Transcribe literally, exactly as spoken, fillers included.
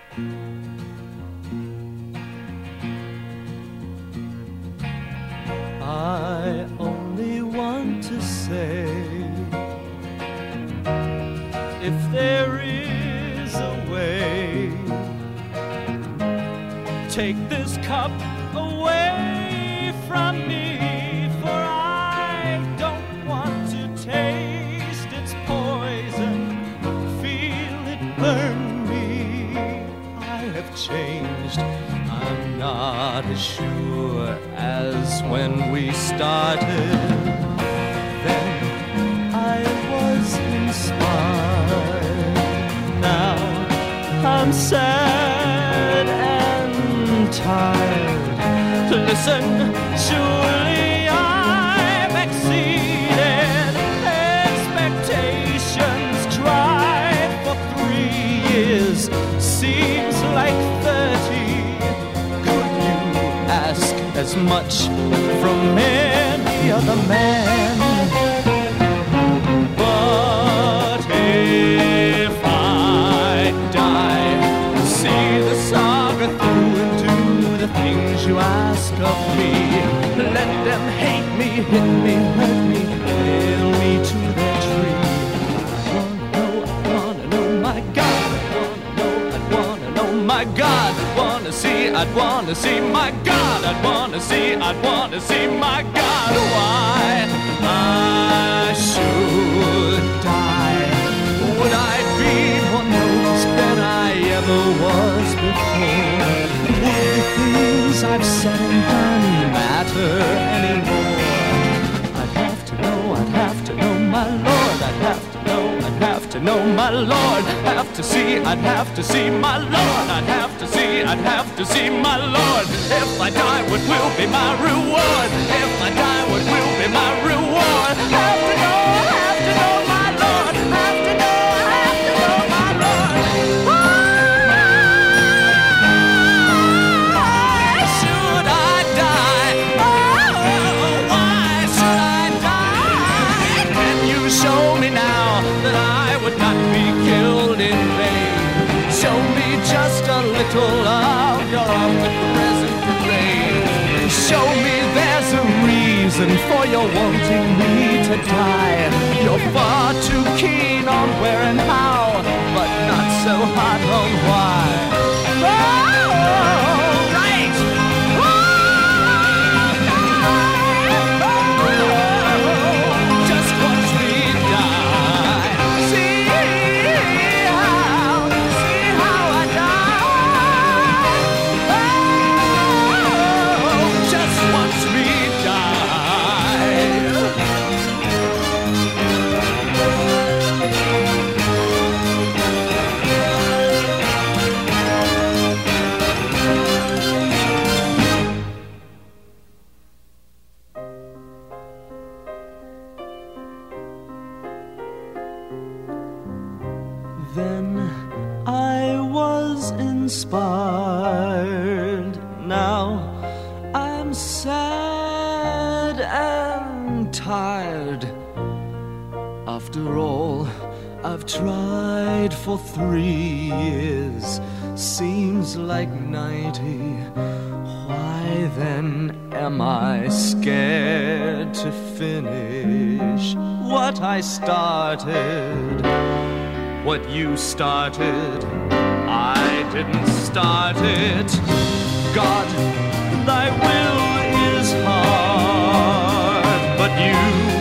I only want to say, if there is a way, take this cup away from me, for I don't want to taste its poison, feel it burn me. I have changed, I'm not as sure as when we started. Then I was inspired, now I'm sad and tired. Listen, surely I've exceeded expectations. Tried for three years, seems like thirty. Could you ask as much from any other man? But if I die, see the saga through and do the things you ask of me. Let them hate me, hit me, hurt me, nail me to their tree. I wanna know, I wanna know, my God. I wanna know, I wanna know, my God. I'd wanna see, I'd wanna see, my God. I'd wanna see, I'd wanna see, my God. Why I should die? Would I be more noticed than I ever was before? Would the things I've said and done matter anymore? I'd have to know, I'd have to know, my Lord. I'd have to know, I'd have to know, my Lord. Have to see, I'd have to see, my Lord. I'd have to see, I'd have to see, my Lord. If I die, what will be my reward? If I die, what will be my reward? Have to know, have to know, my Lord. Have to know, have to know, my Lord. Why should I die? Oh, why should I die? Can you show me now that I would not be killed in vain? Show me just a little of your omnipresent parade. Show me there's a reason for your wanting me to die. You're far too keen on where and how, but not so hot on why. Oh, right! Oh, just watch me die. See how, see how I die. Oh, just watch me die. Then I was inspired. Now I'm sad and tired. After all I've tried for three years, seems like ninety. Why then am I scared to finish what I started? What you started, I didn't start it. God, thy will is hard, but you